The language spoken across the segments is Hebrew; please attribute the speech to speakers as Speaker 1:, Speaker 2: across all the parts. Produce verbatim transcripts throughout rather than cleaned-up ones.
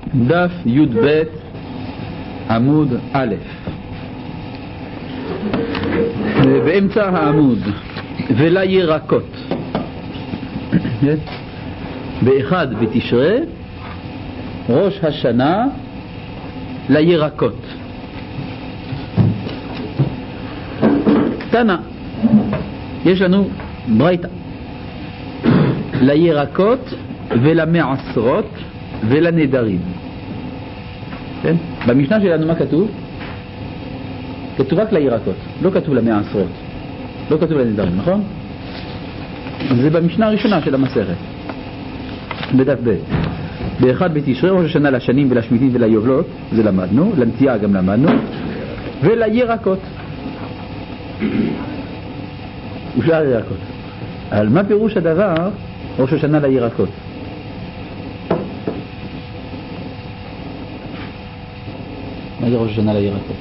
Speaker 1: דף י"ב עמוד א'. באמצע העמוד ולירקות באחד בתשרי ראש השנה לירקות. תנא, יש לנו ברייתא לירקות ולמעשרות ולנדרים. כן? במשנה שלנו מה כתוב? כתוב רק לירקות, לא כתוב למעשרות, לא כתוב לנדרים, נכון? זה במשנה הראשונה של המסכת בדף ב'. באחד בתשרי ראש השנה לשנים ולשמיטים וליובלות, זה למדנו, לנטייה גם למדנו, ולירקות ושאר ירקות. על מה פירוש הדבר ראש השנה לירקות? מה זה ראש השנה לירקות?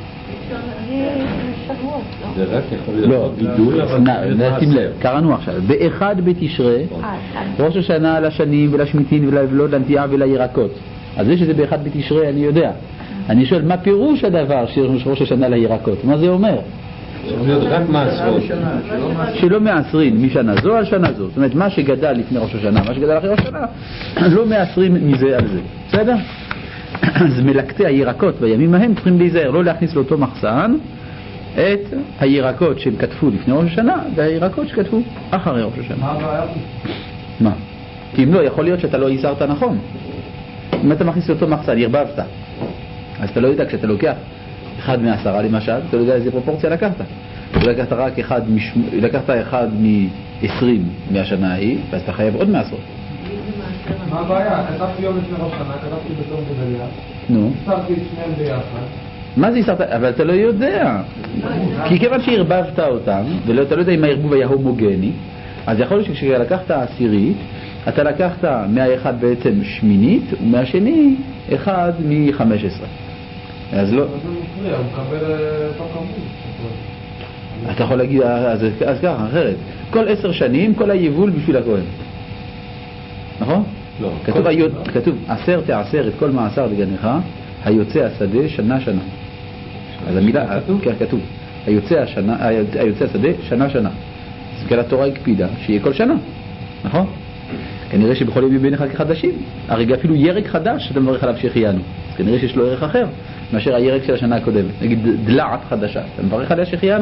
Speaker 2: זה רק יכול להיות גידול,
Speaker 1: נשים לב, קראנו עכשיו באחד בתשרי ראש השנה לשנים ולשמיטין וליובלות, לנטייה ולירקות. אז זה שזה באחד בתשרי אני יודע. אני שואל מה פירוש הדבר של ראש השנה לירקות? מה זה אומר?
Speaker 2: רק מעשרות
Speaker 1: שלא מעשרים משנה זו על שנה זו. זאת אומרת מה שגדל לפני ראש השנה, מה שגדל אחרי ראש השנה, לא מעשרים מזה על זה. בסדר? אז מלקטי הירקות בימים ההם צריכים להיזהר, לא להכניס לאותו מחסן את הירקות שהם כתפו לפני ראש השנה והירקות שכתפו אחרי ראש השנה.
Speaker 3: מה הבעיה?
Speaker 1: מה? כי אם לא, יכול להיות שאתה לא ייסרת נכון. אם אתה מכניס לאותו מחסן, ירבבת, אז אתה לא יודע, כשאתה לוקח אחד מעשרה למשל, אתה לא יודע איזה פרופורציה לקחת. אתה לקחת רק אחד, מש... לקחת אחד מ-עשרים מהשנה ההיא, ואז אתה חייב עוד מעשרות.
Speaker 3: מה הבעיה? כתבתי יום לפני ראש שנה, כתבתי בתום גדליה.
Speaker 1: נו.
Speaker 3: הסתרתי את שניהם ביחד.
Speaker 1: מה זה הסתרת? אבל אתה לא יודע. כי כיוון שהרבבת אותם, ואתה לא יודע אם הערבוב היה הומוגני, אז יכול להיות שכשלקחת עשירית, אתה לקחת מהאחד בעצם שמינית, ומהשני אחד מ-חמש עשרה. אז לא...
Speaker 3: אז זה מפריע, הוא מקבל אותו כמות.
Speaker 1: אתה יכול להגיד, אז, אז ככה, אחרת. כל עשר שנים, כל היבול בשביל הכהן. נכון?
Speaker 2: לא.
Speaker 1: כתוב, כל... היו... כתוב, עשר תעשר את כל מעשר בגנך, היוצא השדה שנה שנה. אז המילה, כן, כתוב, היוצא, השנה, היוצא השדה שנה שנה. אז כאלה התורה הקפידה, שיהיה כל שנה. נכון? כנראה שבכל יום יביניך כחדשים. הרי אפילו ירק חדש, אתה מברך עליו שהחיינו. אז כנראה שיש לו ערך אחר מאשר הירק של השנה הקודמת. נגיד דלעת חדשה, אתה מברך עליה שהחיינו?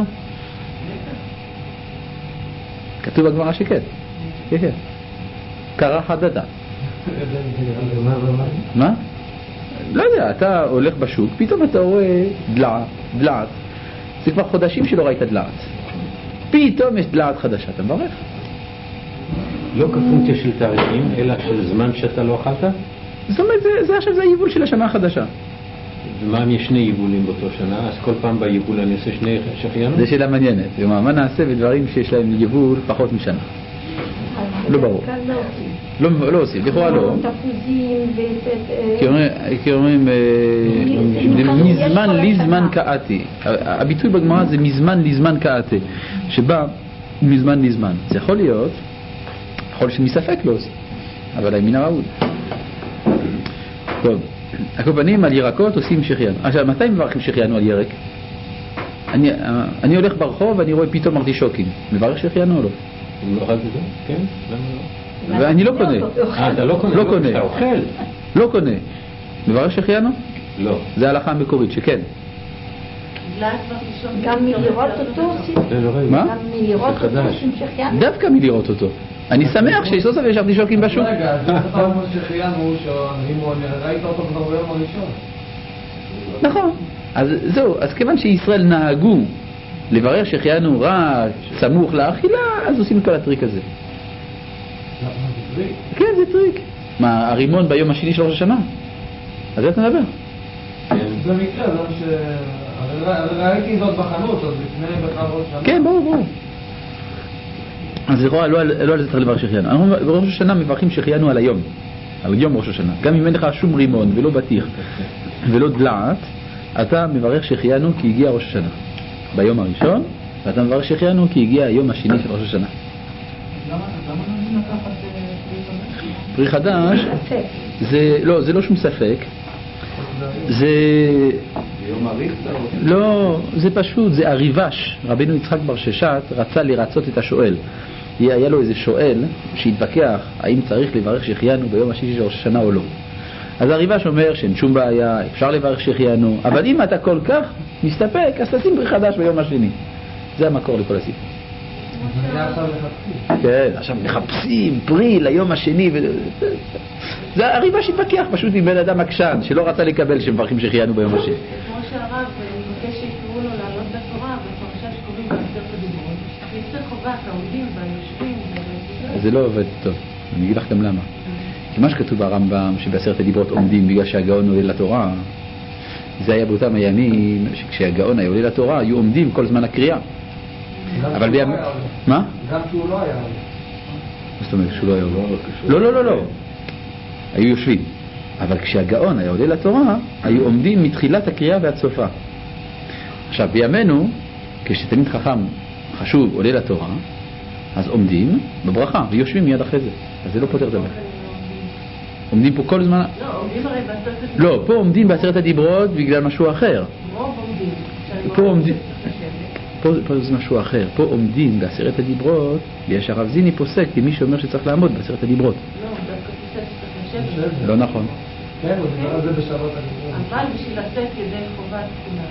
Speaker 1: כתוב בגמרא שכן. כן, כן. קרא חדדה. מה? לא יודע, אתה הולך בשוק, פתאום אתה רואה דלעת, דלעת. זה כבר חודשים שלא ראית דלעת. פתאום יש דלעת חדשה, אתה מברך?
Speaker 2: לא כפונקציה של תאריכים, אלא של זמן שאתה לא אכלת?
Speaker 1: זאת אומרת, זה, זה עכשיו זה היבול של השנה החדשה.
Speaker 2: ומה אם יש שני יבולים באותו שנה? אז כל פעם ביבול אני עושה שני שחיינו?
Speaker 1: זה שאלה מעניינת. כלומר, מה נעשה בדברים שיש להם יבול פחות משנה? לא ברור. לא, לא עושים, לכאורה לא. כי אומרים, מזמן לי זמן קעתי. הביטוי בגמרא זה מזמן לי זמן קעתי, שבא מזמן לי זמן. זה יכול להיות, יכול להיות שמספק לא עושים, אבל מן הראוי. טוב, הקופנים על ירקות עושים שחיינו. עכשיו, מתי מברכים שחיינו על ירק? אני, אני הולך ברחוב ואני רואה פתאום ארטישוקים. מברך שחיינו או לא?
Speaker 2: לא אכלת את זה? כן? למה לא?
Speaker 1: ואני לא קונה.
Speaker 2: אה, אתה לא קונה?
Speaker 1: לא קונה.
Speaker 2: אתה אוכל?
Speaker 1: לא קונה. מברך שחיינו?
Speaker 2: לא.
Speaker 1: זה ההלכה המקורית, שכן.
Speaker 4: גם מלראות אותו עושים?
Speaker 1: מה?
Speaker 4: גם מלראות אותו עושים שחיינו?
Speaker 1: דווקא מלראות אותו. אני שמח שיש סוף יש ארטישוקים בשוק.
Speaker 3: רגע, אז אתה אומר שחיינו, שאם ראית אותו כבר ביום הראשון.
Speaker 1: נכון. אז זהו, אז כיוון שישראל נהגו לברך שחיינו רק סמוך לאכילה, אז עושים כל הטריק הזה. כן, זה טריק. מה, הרימון ביום השני של ראש השנה? אז זה אתה מדבר.
Speaker 3: זה מקרה, זה ש... ראיתי זאת בחנות, עוד לפני בכלל ראש השנה.
Speaker 1: כן, ברור, ברור. אז לכאורה, לא על זה צריך לברך שחיינו. אנחנו בראש השנה מברכים שחיינו על היום, על יום ראש השנה. גם אם אין לך שום רימון ולא בטיח ולא דלעת, אתה מברך שחיינו כי הגיע ראש השנה ביום הראשון, ואתה מברך שחיינו כי הגיע היום השני של ראש השנה.
Speaker 3: למה נעים לקחת
Speaker 1: פרי חדש, זה, לא, זה לא שום ספק. זה...
Speaker 5: ביום אריך?
Speaker 1: לא, זה פשוט, זה הריבש. רבינו יצחק בר ששת רצה לרצות את השואל. היה לו איזה שואל שהתווכח האם צריך לברך שהחיינו ביום השישי של ראש השנה או לא. אז הריבש אומר שאין שום בעיה, אפשר לברך שהחיינו, אבל אם אתה כל כך מסתפק, אז תשים פרי חדש ביום השני. זה המקור לכל הסיפור. כן, עכשיו מחפשים פרי ליום השני. זה הריבש התווכח פשוט עם בן אדם עקשן שלא רצה לקבל שמברכים שהחיינו ביום השני.
Speaker 6: כמו שהרב מבקש שיקראו לו לעלות בתורה בפרשה שקוראים בעשרת הדיברות, ויצא חובת העומדים והיושבים.
Speaker 1: זה לא עובד טוב, אני אגיד לך גם למה. כי מה שכתוב ברמב"ם שבעשרת הדיברות עומדים בגלל שהגאון עולה לתורה, זה היה באותם הימים שכשהגאון היה עולה לתורה היו עומדים כל זמן הקריאה. אבל בימים... מה?
Speaker 3: גם שהוא לא היה.
Speaker 1: מה זאת אומרת שהוא לא היה עולה? לא, לא, לא, לא. היו יושבים. אבל כשהגאון היה עולה לתורה, היו עומדים מתחילת הקריאה ועד סופה. עכשיו, בימינו, כשתלמיד חכם חשוב עולה לתורה, אז עומדים בברכה ויושבים מיד אחרי זה. אז זה לא פותר דבר. עומדים פה כל זמן...
Speaker 6: לא, עומדים הרי בעשרת הדיברות.
Speaker 1: לא, פה עומדים בעשרת הדיברות בגלל משהו אחר.
Speaker 6: רוב עומדים.
Speaker 1: פה עומדים... פה, פה זה משהו אחר. פה עומדים בעשרת הדיברות, ויש הרב זיני פוסק כי מי שאומר שצריך לעמוד בעשרת הדיברות.
Speaker 6: לא, דווקא פוסק שצריך לשבת.
Speaker 1: לא נכון.
Speaker 3: כן, הוא דיבר על זה בשבת הדיברות.
Speaker 6: אבל בשביל לצאת ידי חובת כולם,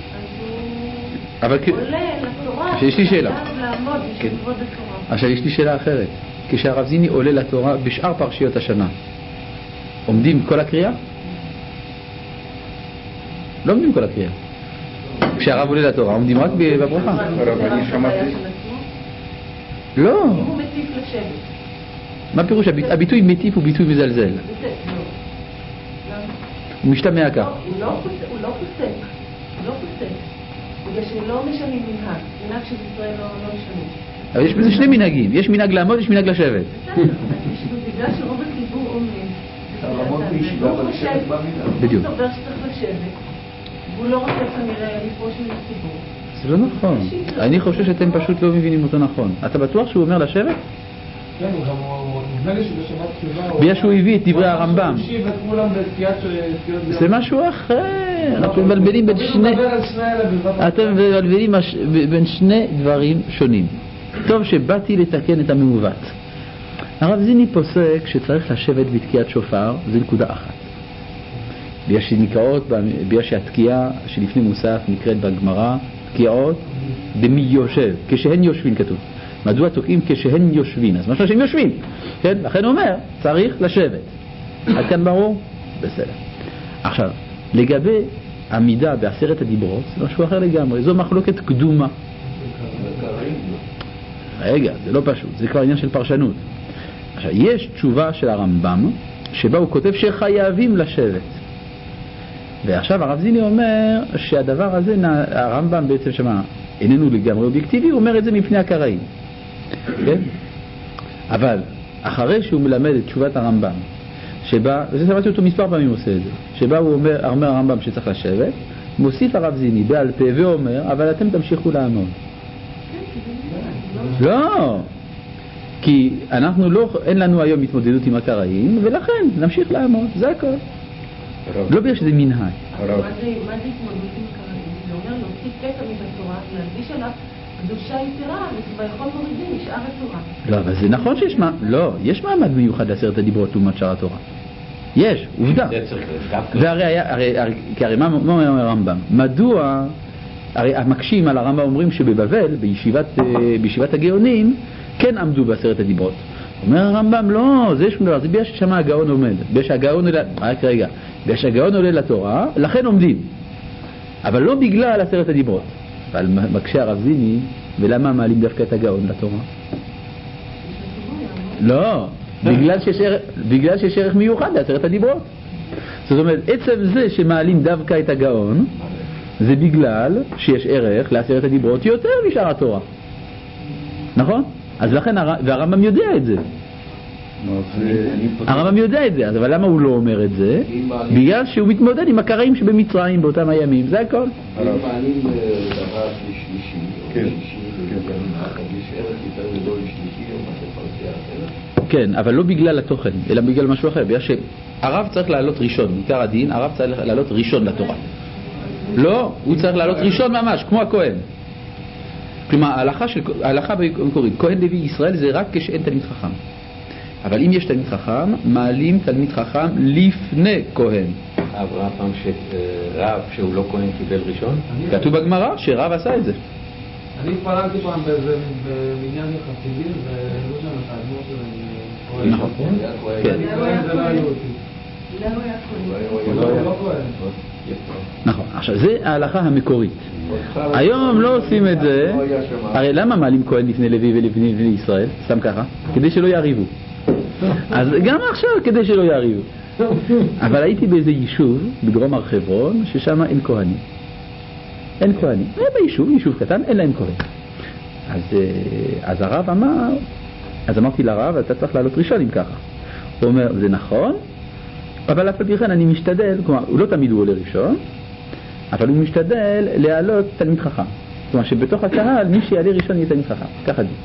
Speaker 6: אז
Speaker 1: אבל
Speaker 6: הוא עולה לתורה.
Speaker 1: יש לי שאלה.
Speaker 6: לעמוד בשביל כבוד התורה.
Speaker 1: עכשיו יש לי שאלה אחרת. כשהרב זיני עולה לתורה בשאר פרשיות השנה, עומדים כל הקריאה? לא עומדים כל הקריאה. כשהרב עולה לתורה עומדים רק בברכה.
Speaker 5: אבל אני שמעתי...
Speaker 1: לא.
Speaker 6: הוא מטיף לשבת.
Speaker 1: מה פירוש? הביטוי מטיף הוא ביטוי מזלזל. הוא משתמע כך.
Speaker 6: הוא לא פוסק. הוא לא פוסק. בגלל שלא משנים מנהג. מנהג של ישראל לא משנים.
Speaker 1: אבל יש בזה שני מנהגים. יש מנהג לעמוד, יש מנהג לשבת.
Speaker 6: בסדר. בגלל שרוב הציבור עומד. והוא חושב,
Speaker 1: בדיוק.
Speaker 6: הוא סובר שצריך לשבת. והוא לא רוצה כנראה לפרוש מן הציבור.
Speaker 1: זה לא נכון. אני חושב שאתם פשוט לא מבינים אותו נכון. אתה בטוח שהוא אומר לשבת?
Speaker 3: כן, הוא גם, נדמה לי שבשבת תשובה...
Speaker 1: בגלל שהוא הביא את דברי הרמב"ם.
Speaker 3: הוא השיב את כולם בתקיעת...
Speaker 1: זה משהו אחר. אתם מבלבלים בין שני... אתם מבלבלים בין שני דברים שונים. טוב שבאתי לתקן את המעוות. הרב זיני פוסק שצריך לשבת בתקיעת שופר, זה נקודה אחת. בגלל שנקראות, בגלל שהתקיעה שלפני מוסף נקראת בגמרא, תקיעות במי יושב, כשהן יושבים כתוב. מדוע תוקעים כשהן יושבים? אז משהו שהם יושבים. כן? לכן הוא אומר, צריך לשבת. עד כאן ברור? בסדר. עכשיו, לגבי עמידה בעשרת הדיברות, זה משהו אחר לגמרי. זו מחלוקת קדומה. רגע, זה לא פשוט. זה כבר עניין של פרשנות. עכשיו, יש תשובה של הרמב"ם, שבה הוא כותב שחייבים לשבת. ועכשיו הרב זיני אומר שהדבר הזה, הרמב"ם בעצם שמה, איננו לגמרי אובייקטיבי, הוא אומר את זה מפני הקראים. כן? אבל אחרי שהוא מלמד את תשובת הרמב"ם, שבה, וזה שמעתי אותו מספר פעמים עושה את זה, שבה הוא אומר, אומר הרמב"ם שצריך לשבת, מוסיף הרב זיני בעל פה ואומר, אבל אתם תמשיכו לעמוד. לא! כי אנחנו לא, אין לנו היום התמודדות עם הקראים, ולכן נמשיך לעמוד, זה הכל. לא בגלל שזה מנהג.
Speaker 6: מה זה התמודדות עם הקראים? זה אומר להוציא קטע מתורה, להלביש עליו קדושה יתרה, וביכול מורידים משאר התורה.
Speaker 1: לא, אבל זה נכון שיש מה... לא, יש מעמד מיוחד לעשרת הדיברות לעומת שאר התורה. יש, עובדה. והרי היה, הרי, כי הרי מה אומר הרמב"ם? מדוע, הרי המקשים על הרמב"ם אומרים שבבבל, בישיבת, בישיבת הגאונים, כן עמדו בעשרת הדיברות. אומר הרמב"ם, לא, זה שום דבר, זה בגלל ששם הגאון עומד. בגלל שהגאון עולה... רק רגע. בגלל שהגאון עולה לתורה, לכן עומדים. אבל לא בגלל עשרת הדיברות. אבל מקשה הרב זיני, ולמה מעלים דווקא את הגאון לתורה? לא, בגלל שיש ערך, בגלל שיש ערך מיוחד לעשרת הדיברות. זאת אומרת, עצם זה שמעלים דווקא את הגאון, זה בגלל שיש ערך לעשרת הדיברות יותר משאר התורה. נכון? אז לכן, והרמב"ם יודע את זה. הרמב"ם יודע את זה, אבל למה הוא לא אומר את זה? בגלל שהוא מתמודד עם הקראים שבמצרים באותם הימים, זה הכל.
Speaker 5: אם מעלים דבר לשלישי, או שישי, יש ערך יותר גדול לשלישי, או מה שפרסיה אחרת?
Speaker 1: כן, אבל לא בגלל התוכן, אלא בגלל משהו אחר. בגלל שהרב צריך לעלות ראשון, עיקר הדין, הרב צריך לעלות ראשון לתורה. לא, הוא צריך לעלות ראשון ממש, כמו הכהן. כלומר, ההלכה, של, ההלכה במקורית, כהן לוי ישראל זה רק כשאין תלמיד חכם. אבל אם יש תלמיד חכם, מעלים תלמיד חכם לפני כהן.
Speaker 2: עברה פעם שרב שהוא לא כהן קיבל ראשון?
Speaker 1: כתוב בגמרא שרב עשה את זה.
Speaker 3: אני התפללתי פעם באיזה מניין חסידים, והיו שם את האדמו"ר שלהם.
Speaker 1: נכון.
Speaker 3: כן. זה לא היו אותי.
Speaker 6: לא היה
Speaker 3: הוא לא כהן.
Speaker 1: נכון. עכשיו, זה ההלכה המקורית. היום לא עושים את זה. הרי למה מעלים כהן לפני לוי ולפני בני ישראל? סתם ככה? כדי שלא יריבו. אז גם עכשיו כדי שלא יריבו. אבל הייתי באיזה יישוב בדרום הר חברון ששם אין כהנים. אין כהנים. זה ביישוב, יישוב קטן, אין להם כהן. אז, אז הרב אמר, אז אמרתי לרב, אתה צריך לעלות ראשון אם ככה. הוא אומר, זה נכון, אבל אף על פי כן אני משתדל, כלומר, הוא לא תמיד הוא עולה ראשון, אבל הוא משתדל להעלות תלמיד חכם. כלומר, שבתוך הקהל, מי שיעלה ראשון יהיה תלמיד חכם. ככה זה.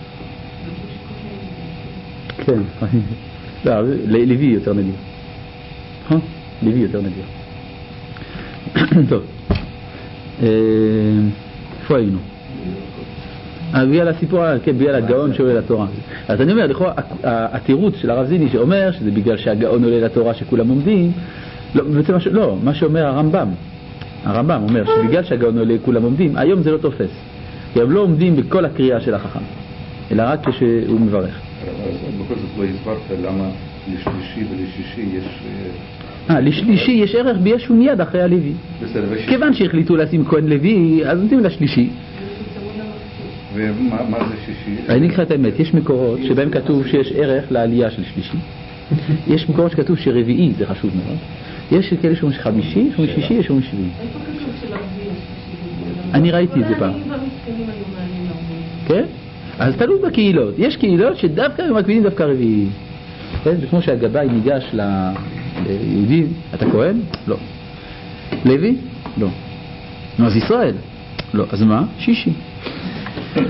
Speaker 1: כן, לא, לוי יותר נדיר. לוי יותר נדיר. טוב. איפה היינו? בגלל הסיפור, כן, בגלל הגאון שעולה לתורה. אז אני אומר, לכאורה, התירוץ של הרב זיני שאומר שזה בגלל שהגאון עולה לתורה שכולם עומדים, לא, בעצם, לא, מה שאומר הרמב"ם, הרמב"ם אומר שבגלל שהגאון עולה כולם עומדים, היום זה לא תופס. כי הם לא עומדים בכל הקריאה של החכם, אלא רק כשהוא מברך.
Speaker 5: בכל זאת לא הסברת למה לשלישי ולשישי יש...
Speaker 1: אה, לשלישי יש ערך בישו מיד אחרי הלוי. כיוון שהחליטו לשים כהן לוי, אז נותנים לשלישי.
Speaker 5: ומה זה שישי?
Speaker 1: אני אקרא את האמת, יש מקורות שבהם כתוב שיש ערך לעלייה של שלישי. יש מקורות שכתוב שרביעי, זה חשוב מאוד. יש כאלה שאומרים שחמישי, יש אומרים שישי, יש אומרים שביעי.
Speaker 6: איפה כתוב של רביעי יש?
Speaker 1: אני ראיתי את זה פעם. כן? אז תלוי בקהילות. יש קהילות שדווקא הם מקבילים דווקא רביעי. כן? זה כמו שהגבאי ניגש ליהודים. אתה כהן? לא. לוי? לא. נו, אז ישראל? לא. אז מה? שישי. טוב.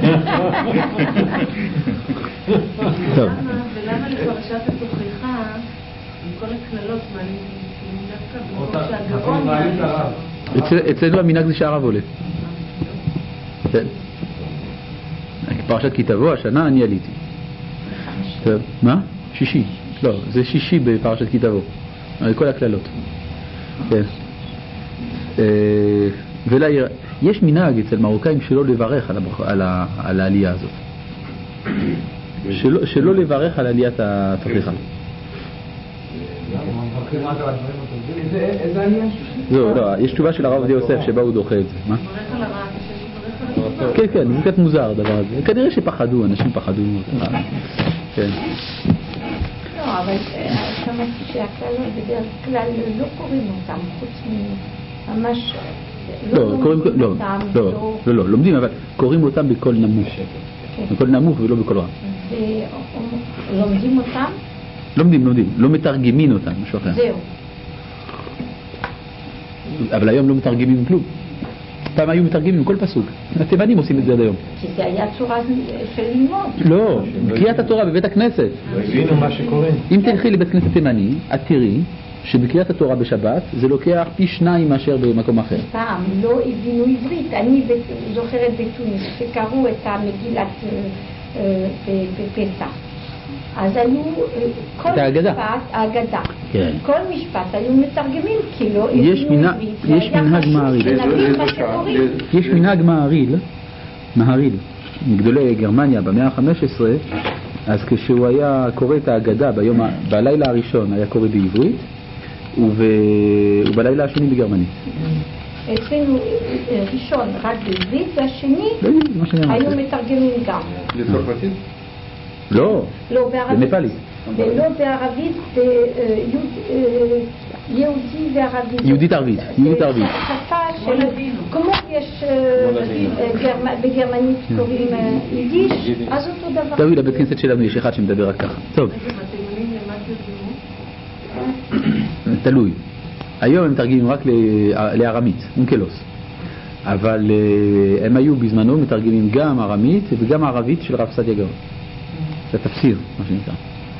Speaker 6: ולמה לפרשת התוכחה עם כל הכללות מעלים דווקא במקום שהגאון
Speaker 1: אצלנו המנהג זה שהרב עולה. כן. פרשת כי תבוא, השנה אני עליתי. טוב, מה? שישי. לא, זה שישי בפרשת כי תבוא. כל הכללות. כן. יש מנהג אצל מרוקאים שלא לברך על העלייה הזאת. שלא לברך על עליית התוכחה.
Speaker 3: איזה עלייה?
Speaker 1: זהו, לא, יש תשובה של הרב עובדיה יוסף שבה הוא דוחה את זה. מה? כן, כן, זה קצת מוזר הדבר הזה. כנראה שפחדו, אנשים פחדו. כן.
Speaker 4: לא, אבל שמעתי שהכלל בדרך כלל לא קוראים אותם, חוץ ממש...
Speaker 1: לא, לא, לא, לא, לומדים, אבל קוראים אותם בקול נמוך. בקול נמוך ולא בקול רם.
Speaker 4: לומדים אותם?
Speaker 1: לומדים, לומדים, לא מתרגמים אותם, משהו אחר.
Speaker 4: זהו. אבל
Speaker 1: היום לא מתרגמים כלום. פעם היו מתרגמים כל פסוק. התימנים עושים את זה עד היום.
Speaker 4: כי זה היה צורה של ללמוד.
Speaker 1: לא, בקריאת התורה בבית הכנסת.
Speaker 2: לא הבינו מה שקורה.
Speaker 1: אם תלכי לבית כנסת תימני, את תראי שבקריאת התורה בשבת זה לוקח פי שניים מאשר במקום אחר.
Speaker 4: פעם לא הבינו עברית. אני זוכרת בתוניס שקראו את המגילת בפסח. אז היו כל משפט, האגדה, כל משפט היו מתרגמים כי לא הבינו עברית.
Speaker 1: יש מנהג מעריל. יש מנהג מעריל, מעריל, מגדולי גרמניה במאה ה-חמש עשרה, אז כשהוא היה קורא את האגדה ביום, בלילה הראשון היה קורא בעברית, ובלילה השני בגרמנית.
Speaker 4: אצלנו ראשון רק בעברית, והשני היו מתרגמים גם.
Speaker 5: לצרפתית?
Speaker 1: לא,
Speaker 4: לא בערבית.
Speaker 1: בנפאלית.
Speaker 4: ולא בערבית, יהודי וערבית.
Speaker 1: יהודית ערבית, יהודית ערבית.
Speaker 4: שפה של... כמו יש בגרמנית קוראים יידיש, אז אותו דבר.
Speaker 1: תראי, לבית כנסת שלנו יש אחד שמדבר רק ככה. טוב. תלוי. היום הם מתרגמים רק לארמית, אונקלוס. אבל הם היו בזמנו מתרגמים גם ארמית וגם ערבית של רב סעדיה גאון. זה תפסיר, מה שנקרא.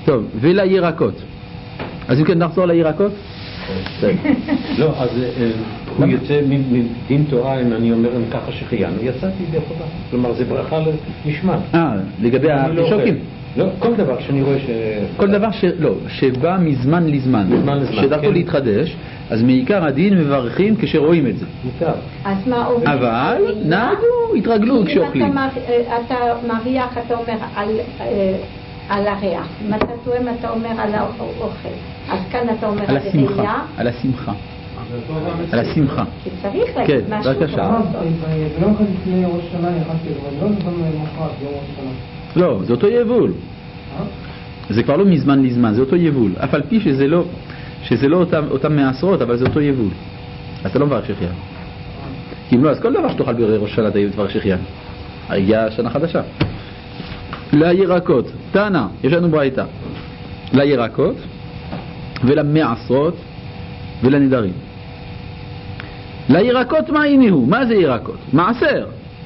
Speaker 1: טוב, ולירקות. אז אם כן נחזור לירקות?
Speaker 2: לא, אז הוא יוצא מדין תורה, אם אני אומר ככה שחיינו, יצאתי ידי חובה. כלומר, זה ברכה לשמה.
Speaker 1: אה, לגבי הפישוקים?
Speaker 2: לא, כל דבר שאני רואה ש...
Speaker 1: כל דבר שלא, שבא מזמן לזמן, שדרכו להתחדש, אז מעיקר הדין מברכים כשרואים את זה.
Speaker 2: מותר.
Speaker 4: אז מה עובר?
Speaker 1: אבל נהגו, התרגלו כשאוכלים.
Speaker 4: אתה מריח, אתה אומר על הריח. אם אתה תואם, אתה אומר על האוכל. אז כאן אתה אומר על הראייה.
Speaker 1: על השמחה. על השמחה.
Speaker 4: כי צריך להגיד משהו.
Speaker 1: כן, בבקשה.
Speaker 3: ביום אחד לפני ראש שנה יחסתי, אבל לא זה גם מחרת, ביום ראש שנה.
Speaker 1: לא, זה אותו יבול. זה כבר לא מזמן לזמן, זה אותו יבול. אף על פי שזה לא, שזה לא אותם, אותם מעשרות, אבל זה אותו יבול. אז אתה לא מברך שחיינו. כי אם לא, אז כל דבר שתאכל בראש שנה אתה מברך שחיינו. הגיעה שנה חדשה. לירקות, תנא, יש לנו ברייתא. לירקות ולמעשרות ולנדרים. לירקות מה הניהו? מה זה ירקות? מעשר.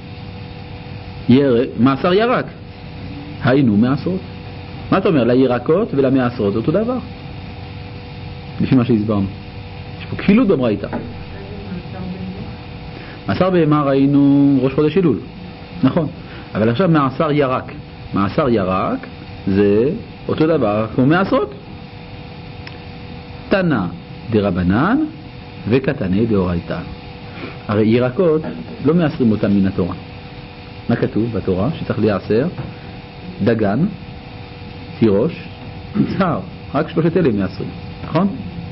Speaker 1: ירק, מעשר ירק. היינו מעשרות. מה אתה אומר? לירקות ולמעשרות אותו דבר. לפי מה שהסברנו. יש פה כפילות בברייתא. מעשר בהמה ראינו ראש חודש אלול. נכון. אבל עכשיו מעשר ירק. מעשר ירק זה אותו דבר כמו מעשרות. תנא דרבנן וקטני דאורייתא. הרי ירקות לא מעשרים אותם מן התורה. מה כתוב בתורה? שצריך לייעשר דגן, תירוש, יצהר. רק שלושת אלה מעשרים. נכון?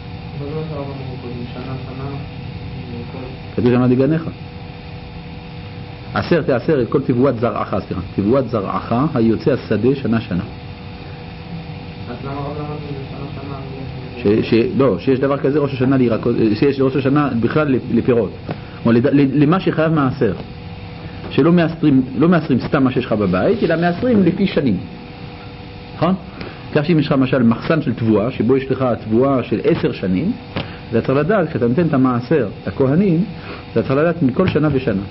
Speaker 1: כתוב שמה דגניך. עשר תעשר את כל תבואת זרעך, סליחה. תבואת זרעך היוצא השדה שנה שנה.
Speaker 3: אז למה רב למדנו שנה שנה?
Speaker 1: לא, שיש דבר כזה ראש השנה לירקות, שיש ראש השנה בכלל לפירות. למה שחייב מעשר. שלא מאסרים, לא מאסרים סתם מה שיש לך בבית, אלא מאסרים לפי שנים. נכון? כך שאם יש לך למשל מחסן של תבואה, שבו יש לך תבואה של עשר שנים, אתה צריך לדעת, כשאתה נותן את המעשר לכהנים, אתה צריך לדעת מכל שנה ושנה.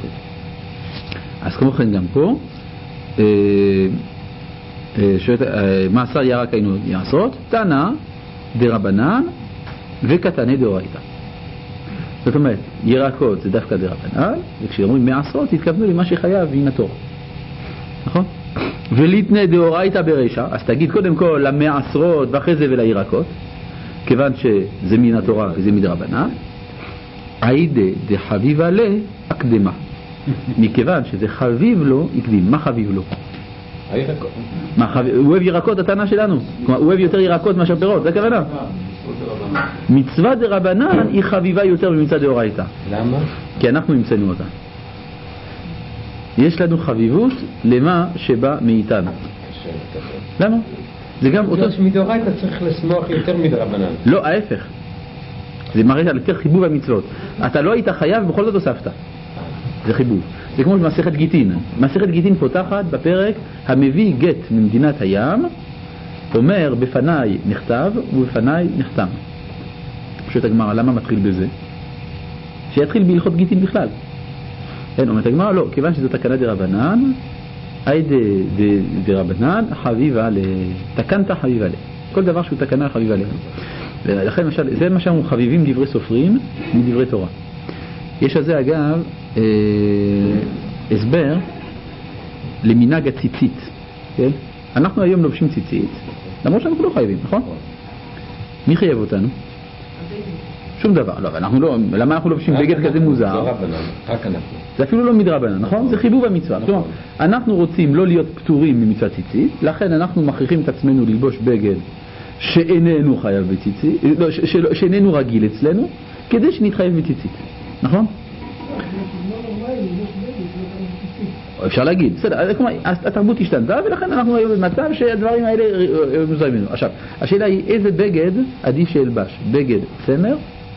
Speaker 1: אז כמו כן גם פה, אה, אה, שאת, אה, מעשר ירק היינו יעשרות, תנא דרבנן וקטני דאורייתא. זאת אומרת, ירקות זה דווקא דרבנן, וכשאומרים מעשרות, התכוונו למה שחייב מן התורה. נכון? וליתנה דאורייתא ברישא, אז תגיד קודם כל למעשרות ואחרי זה ולירקות, כיוון שזה מן התורה וזה מדרבנן. עידא דחביבה לה הקדמה. מכיוון שזה חביב לו, יקדים. מה חביב לו?
Speaker 2: הירקות.
Speaker 1: מה חביב? הוא אוהב ירקות, התנא שלנו. כלומר, הוא אוהב יותר ירקות מאשר פירות, זה הכוונה. מצווה דרבנן היא חביבה יותר ממצווה דאורייתא.
Speaker 2: למה?
Speaker 1: כי אנחנו המצאנו אותה. יש לנו חביבות למה שבא מאיתנו. למה? זה גם אותו...
Speaker 2: מדאורייתא צריך לשמוח יותר מדרבנן.
Speaker 1: לא, ההפך. זה מראה על יותר חיבוב המצוות. אתה לא היית חייב, בכל זאת הוספת. זה חיבוב. זה כמו מסכת גיטין. מסכת גיטין פותחת בפרק המביא גט ממדינת הים, אומר בפניי נכתב ובפניי נחתם. פשוט הגמרא, למה מתחיל בזה? שיתחיל בהלכות גיטין בכלל. אין, אומרת הגמרא, לא, כיוון שזו תקנה דרבנן, אי דרבנן חביבה ל... תקנת חביבה ל. כל דבר שהוא תקנה חביבה ל. ולכן למשל, זה מה שאנחנו חביבים דברי סופרים מדברי תורה. יש על זה אגב אה, הסבר למנהג הציצית. כן? אנחנו היום לובשים ציצית, למרות שאנחנו לא חייבים, נכון? מי חייב אותנו? שום דבר. לא, אנחנו לא, למה אנחנו לובשים בגד כזה מוזר?
Speaker 2: זה רבנן, רק אנחנו.
Speaker 1: זה אפילו לא מדרבנן, נכון? זה חיבוב המצווה. כלומר, אנחנו רוצים לא להיות פטורים ממצוות ציצית, לכן אנחנו מכריחים את עצמנו ללבוש בגד שאיננו חייב בציצית, לא, שאיננו רגיל אצלנו, כדי שנתחייב בציצית. נכון? אפשר להגיד, בסדר, כלומר, התרבות השתנתה ולכן אנחנו היום במצב שהדברים האלה מוזרים לנו. עכשיו, השאלה היא איזה בגד עדיף שילבש? בגד צמר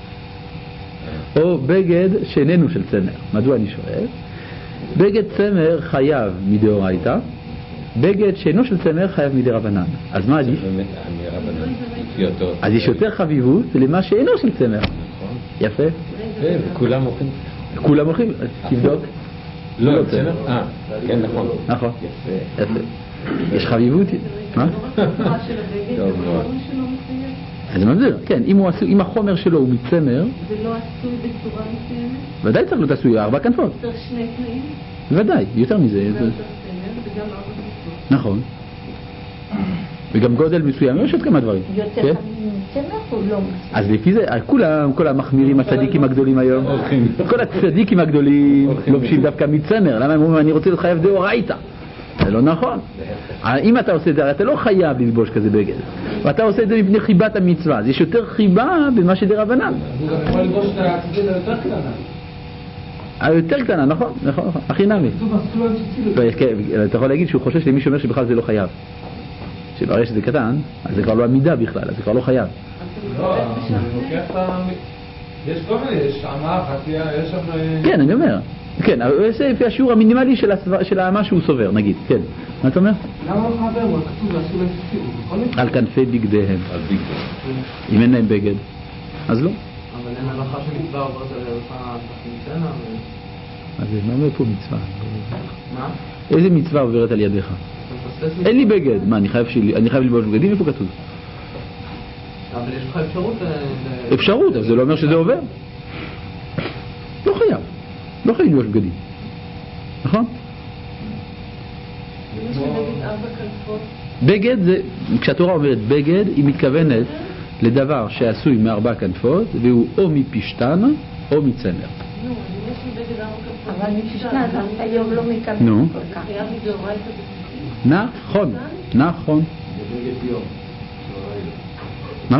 Speaker 1: או בגד שאיננו של צמר? מדוע אני שואל? בגד צמר חייב מדאורייתא, בגד שאינו של צמר חייב מדרבנן. אז מה עדיף? אז יש יותר חביבות למה שאינו של צמר. יפה.
Speaker 2: כולם הולכים.
Speaker 1: כולם הולכים, תבדוק.
Speaker 2: לא, צמר? אה, כן, נכון.
Speaker 1: נכון. יפה. יש חביבות, מה?
Speaker 6: לא רק הצורה של הבגד, גם החומר שלו מסוים.
Speaker 1: אז זה מבדיל, כן, אם, הוא עשוי, אם החומר שלו הוא מצמר,
Speaker 6: זה לא עשוי בצורה מסוימת?
Speaker 1: ודאי צריך להיות עשוי ארבע כנפות.
Speaker 6: צריך שני תנאים?
Speaker 1: ודאי, יותר מזה.
Speaker 6: זה
Speaker 1: זה...
Speaker 6: יותר סמל וגם ארבע כנפות.
Speaker 1: נכון. וגם גודל מסוים, יש עוד כמה דברים.
Speaker 4: יותר
Speaker 1: כן?
Speaker 4: מצמר הוא לא מסוים.
Speaker 1: אז לפי זה, כולם, כל המחמירים, הצדיקים הגדולים היום, כל הצדיקים הגדולים לובשים דווקא מצמר. למה הם אומרים, אני רוצה להיות חייב דאורייתא? זה לא נכון. אם אתה עושה את זה, אתה לא חייב ללבוש כזה בגד. ואתה עושה את זה מפני חיבת המצווה. אז יש יותר חיבה במה שדרבנן.
Speaker 3: הוא גם יכול ללבוש את הציצית היותר קטנה.
Speaker 1: היותר קטנה, נכון, נכון, נכון. הכי נמי. אתה יכול להגיד שהוא חושב שלמישהו אומר שבכלל זה לא חייב. שברגע שזה קטן, אז זה כבר לא עמידה בכלל, אז זה כבר לא חייב.
Speaker 3: לא, אני לוקח את ה... יש כל מיני, יש עמה אחת, יש שם...
Speaker 1: כן, אני אומר. כן, זה לפי השיעור המינימלי של מה שהוא סובר, נגיד. כן. מה אתה אומר?
Speaker 3: למה לא חייב? הוא כתוב לעשו להם ציצית.
Speaker 1: על כנפי בגדיהם. אם אין להם בגד, אז לא.
Speaker 3: אבל אין הלכה של מצווה עוברת על הלכה תחתימצנה ו...
Speaker 1: אז מה אומר פה מצווה?
Speaker 3: מה?
Speaker 1: איזה מצווה עוברת על ידיך? אין לי בגד. מה, אני חייב ללבוש בגדים? איפה כתוב?
Speaker 3: אבל יש לך אפשרות...
Speaker 1: אפשרות, אבל זה לא אומר שזה עובר. לא חייב. לא חייב ללבוש בגדים. נכון?
Speaker 6: יש לי בגד ארבע כנפות.
Speaker 1: בגד זה, כשהתורה אומרת בגד, היא מתכוונת לדבר שעשוי מארבע כנפות, והוא או מפשתן או מצמר.
Speaker 6: נו, אז אם יש לי בגד ארבע כנפות...
Speaker 4: אבל משנה, אז היום לא מקבל
Speaker 1: נו.
Speaker 4: כל כך.
Speaker 6: חייב מדאורייתא בציצית?
Speaker 1: נכון, נכון. מה?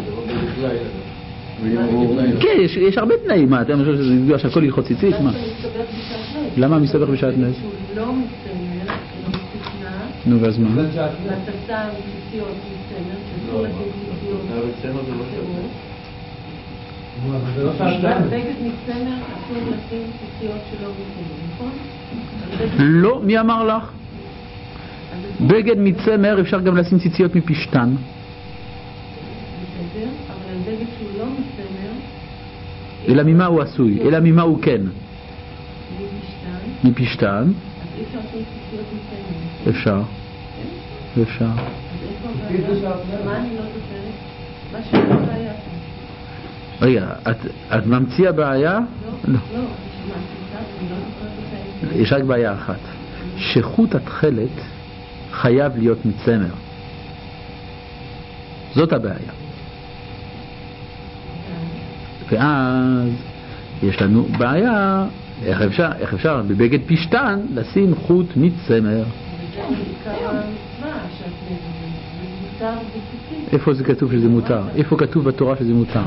Speaker 1: כן, יש הרבה תנאים. מה, אתם חושבים שזה ידוע שהכל הלכות ציצית? מה? למה מסתבך בשעת נס?
Speaker 6: שהוא לא מצמר, אלא מצטנה.
Speaker 1: נו, ואז מה?
Speaker 6: והתצה מציציות מצמר, שאסור לשים ציציות בצמר. בגד מצמר אסור לשים ציציות שלא מצמר, נכון?
Speaker 1: לא, מי אמר לך? בגד מצמר אפשר גם לשים ציציות מפשתן.
Speaker 6: בסדר, אבל על בגד שהוא לא מצמר...
Speaker 1: אלא ממה הוא עשוי? אלא ממה הוא כן?
Speaker 6: מפשתן.
Speaker 1: מפשתן?
Speaker 6: אז אי אפשר לעשות ציציות מצמר.
Speaker 1: אפשר. אפשר.
Speaker 6: אז איפה הבעיה? מה אני לא זוכרת? מה שאלה הבעיה פה?
Speaker 1: רגע, את ממציאה בעיה?
Speaker 6: לא, לא. אני לא זוכרת את זה.
Speaker 1: יש רק בעיה אחת. שחוט התכלת חייב להיות מצמר. זאת הבעיה. ואז יש לנו בעיה, איך אפשר, איך אפשר בבגד פשתן לשים חוט מצמר. איפה זה כתוב שזה מותר? איפה כתוב בתורה שזה מותר?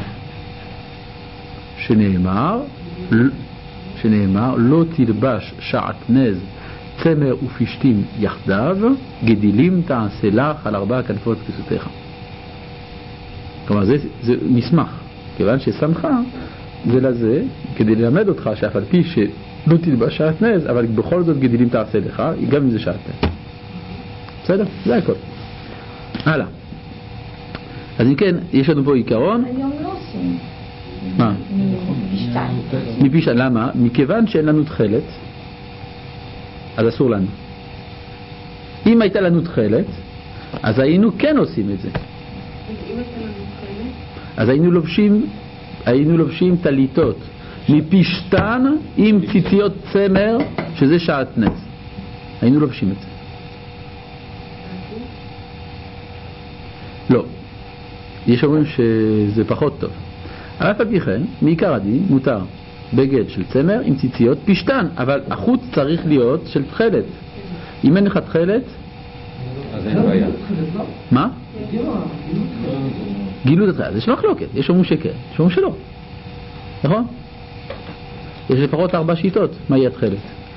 Speaker 1: שנאמר, שנאמר, לא תלבש שעטנז צמר ופשתים יחדיו, גדילים תעשה לך על ארבע כנפות כסותיך. כלומר, זה, זה מסמך, כיוון ששמך זה לזה, כדי ללמד אותך שאף על פי שלא תלבש שעטנז, אבל בכל זאת גדילים תעשה לך, גם אם זה שעטנז. בסדר? זה הכל. הלאה. אז אם כן, יש לנו פה עיקרון.
Speaker 4: היום לא עושים.
Speaker 1: מה?
Speaker 4: מפשתן.
Speaker 1: מפשתן, למה? מכיוון שאין לנו תכלת, אז אסור לנו. אם הייתה לנו תכלת, אז היינו כן עושים את זה. אז היינו לובשים, היינו לובשים טליתות מפשתן עם ציציות צמר, שזה שעטנז. היינו לובשים את זה. לא. יש אומרים שזה פחות טוב. אבל אף על פי כן, מעיקר הדין מותר בגד של צמר עם ציציות פשתן, אבל החוט צריך להיות של תכלת. אם אין לך תכלת,
Speaker 2: אז אין בעיה.
Speaker 1: מה? גילו את התכלת. יש מחלוקת. יש אומרים שכן, יש אומרים שלא. נכון? יש לפחות ארבע שיטות מהי התכלת.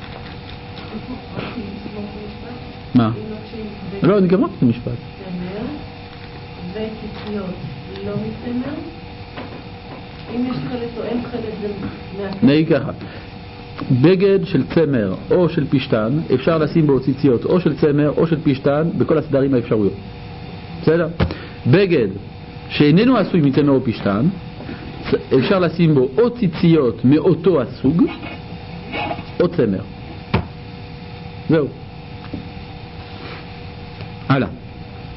Speaker 1: מה? לא, אני גמרתי את המשפט.
Speaker 6: צמר וציציות לא מצמר? אם יש תכלת או אין תכלת זה מהתכלת?
Speaker 1: נהי ככה. בגד של צמר או של פשתן, אפשר לשים בו ציציות או של צמר או של פשתן בכל הסדרים האפשרויות. בסדר? בגד שאיננו עשוי מצמר או פשתן, אפשר לשים בו או ציציות מאותו הסוג או צמר. זהו. הלאה.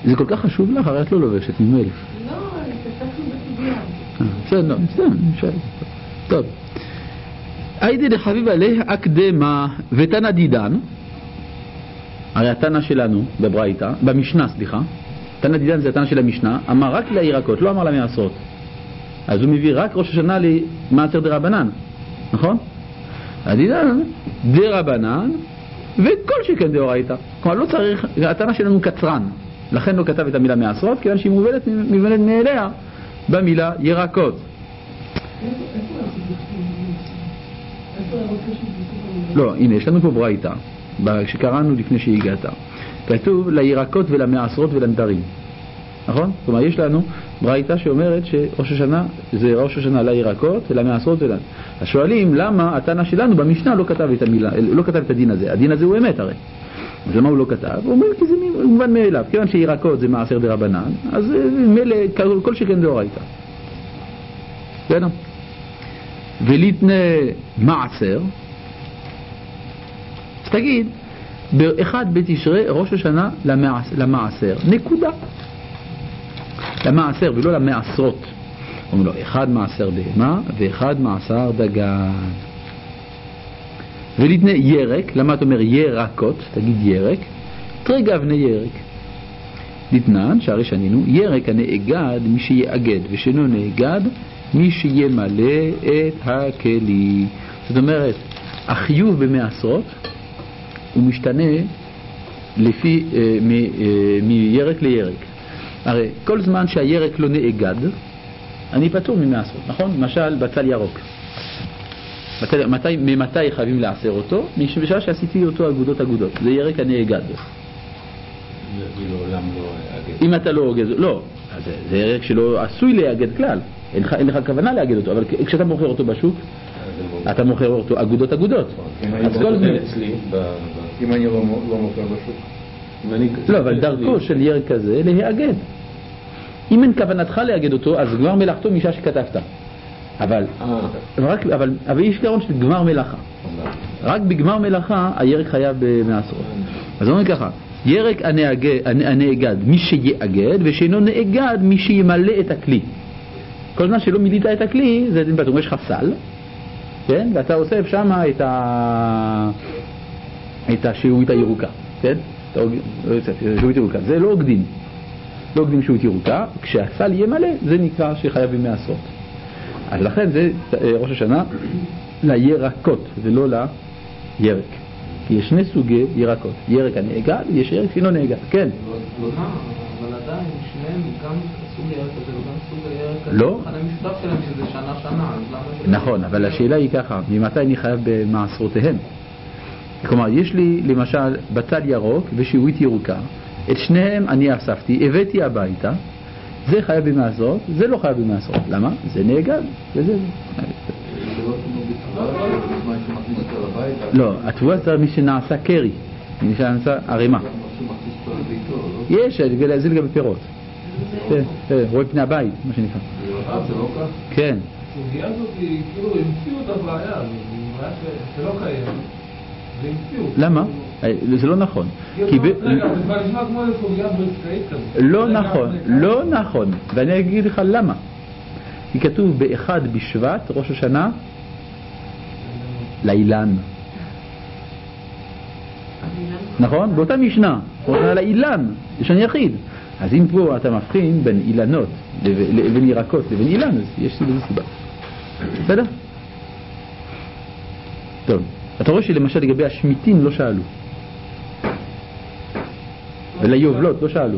Speaker 1: זה כל כך חשוב לך, הרי את לא לובשת ממילא.
Speaker 6: לא, התעסקנו בסוגיה.
Speaker 1: בסדר, בסדר, טוב. היידי דחביב עליה הקדמה ותנא דידן, הרי התנא שלנו בברייתא, במשנה סליחה, תנא דידן זה התנא של המשנה, אמר רק לירקות, לא אמר למעשרות. אז הוא מביא רק ראש השנה למעשר דרבנן, נכון? הדידן דרבנן וכל שכן דאורייתא. כלומר לא צריך, התנא שלנו קצרן, לכן לא כתב את המילה מעשרות, כיוון שהיא מובנת מבנת מאליה במילה ירקות. לא, הנה, יש לנו פה ברייתא, שקראנו לפני שהגעת. כתוב לירקות ולמעשרות ולנדרים. נכון? כלומר, יש לנו ברייתא שאומרת שראש השנה, זה ראש השנה לירקות ולמעשרות ולנדרים. אז שואלים, למה התנא שלנו במשנה לא כתב את המילה, לא כתב את הדין הזה? הדין הזה הוא אמת הרי. אז למה הוא לא כתב? הוא אומר כי זה מובן מאליו. כיוון שירקות זה מעשר דרבנן, אז מילא כל שכן דאורייתא. בסדר? וליתנה מעשר, אז תגיד, באחד בתשרי ראש השנה למעשר, נקודה. למעשר ולא למעשרות. אומרים לו, אחד מעשר בהמה ואחד מעשר דגן. וליתנה ירק, למה אתה אומר ירקות? תגיד ירק. תרגע אבני ירק. ליתנן, שהרי שנינו, ירק הנאגד מי שיאגד ושאינו נאגד מי שימלא את הכלי. זאת אומרת, החיוב במעשרות הוא משתנה לפי אה, מ, אה, מירק לירק. הרי כל זמן שהירק לא נאגד, אני פטור ממעשרות, נכון? למשל בצל ירוק. מתי, מתי, ממתי חייבים לעשר אותו? בשעה שעשיתי אותו אגודות אגודות. זה ירק הנאגד. אם אתה לא אוגד, לא. זה, זה ירק שלא עשוי להאגד כלל. אין לך, אין לך כוונה להאגד אותו, אבל כשאתה מוכר אותו בשוק, אתה מוכר אותו אגודות אגודות. אז כל זה...
Speaker 5: אם אני לא מוכר בשוק.
Speaker 1: לא, אבל דרכו של ירק כזה להאגד. אם אין כוונתך להאגד אותו, אז גמר מלאכתו משעה שכתבת. אבל, רק, אבל, אבל יש גרון של גמר מלאכה. רק בגמר מלאכה הירק חייב במעשרות. אז אומרים ככה, ירק הנאגד מי שיאגד ושאינו נאגד מי שימלא את הכלי. כל זמן שלא מילאת את הכלי, זה דין פתאום, יש לך סל, כן? ואתה אוסף שם את ה... את השעועית הירוקה, כן? שעועית ירוקה. זה לא אוגדים. לא אוגדים שעועית ירוקה. כשהסל יהיה מלא, זה נקרא שחייב במעשרות. אז לכן זה ראש השנה לירקות ולא לירק. כי יש שני סוגי ירקות. ירק הנאגד, יש ירק שאינו נאגד. כן.
Speaker 3: אבל עדיין, שניהם גם סוג ירק הזה וגם סוג הירק הזה.
Speaker 1: לא.
Speaker 3: אחד המשותף שלהם שזה שנה שנה.
Speaker 1: נכון, אבל השאלה היא ככה, ממתי אני חייב במעשרותיהם? כלומר, יש לי למשל בצל ירוק ושעועית ירוקה. את שניהם אני אספתי, הבאתי הביתה. זה חייב במעשרות, זה לא חייב במעשרות. למה? זה נאגד, וזה זה. לא, התבואה זה מי שנעשה קרי, מי שנעשה ערימה. יש, זה לגבי פירות. רואה פני הבית, מה שנקרא.
Speaker 3: זה לא כך?
Speaker 1: כן.
Speaker 3: הסוגיה הזאת היא, כאילו, המציאו את הבעיה, זו בעיה שלא קיימת. זה המציאו.
Speaker 1: למה? זה לא נכון.
Speaker 3: רגע, זה כבר נשמע כמו איזה סוגיה בריסקאית כזאת.
Speaker 1: לא נכון, לא נכון. ואני אגיד לך למה. כי כתוב באחד בשבט, ראש השנה, לאילן. נכון? באותה משנה, ראש השנה לאילן, יש אני יחיד. אז אם פה אתה מבחין בין אילנות לבין ירקות לבין אילן, אז יש לזה סיבה. בסדר? טוב. אתה רואה שלמשל לגבי השמיטים לא שאלו. וליובלות לא שאלו.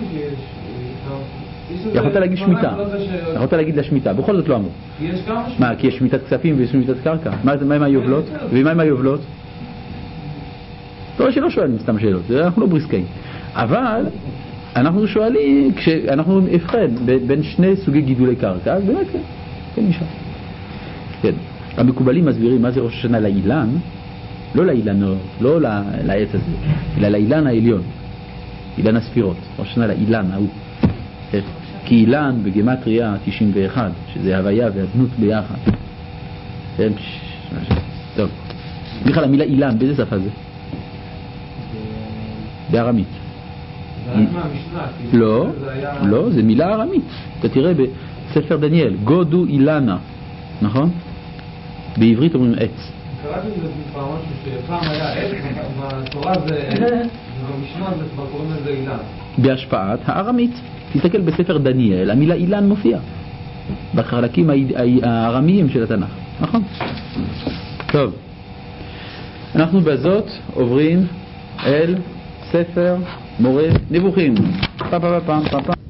Speaker 1: יכולת להגיד שמיטה. יכולת להגיד לשמיטה. בכל זאת לא אמרו. מה, כי יש שמיטת כספים ויש שמיטת קרקע? מה עם היובלות? ומה עם היובלות? אתה רואה שלא שואלים סתם שאלות. אנחנו לא בריסקאים. אבל אנחנו שואלים, כשאנחנו נבחן בין שני סוגי גידולי קרקע, אז באמת כן. כן נשאר. כן. המקובלים מסבירים מה זה ראש השנה לאילן, לא לאילנות, לא לעץ הזה, אלא לאילן העליון, אילן הספירות, ראש השנה לאילן ההוא. כי אילן בגמטריה תשעים ואחת, שזה הוויה והדנות ביחד. טוב. בכלל המילה אילן, באיזה שפה זה? בארמית.
Speaker 3: זה רק מהמשנה. כאילו,
Speaker 1: לא,
Speaker 3: זה היה-
Speaker 1: לא, זה מילה ארמית. אתה תראה בספר דניאל, גודו אילנה, נכון? בעברית אומרים עץ.
Speaker 3: קראתי לזה פעם משהו שפעם היה עץ, בתורה זה עץ, ובמשנה זה כבר קוראים לזה אילן.
Speaker 1: בהשפעת הארמית. תסתכל בספר דניאל, המילה אילן מופיע בחלקים הארמיים של התנ"ך, נכון? טוב, אנחנו בזאת עוברים אל ספר מורה נבוכים. פה פה פה פה פה